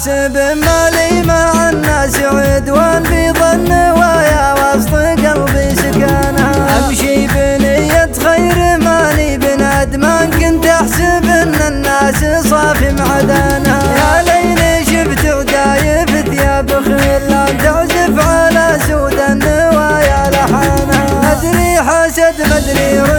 احسب مالي مع الناس عدوان في ظن ويا وسط قلبي سكانها. امشي بنية خير ماني بندمان كنت احسب ان الناس صافي معدنها. يا ليلي شفت عدايف ثياب خلان تعزف على سود النوايا لحانها. مدري حسد مدري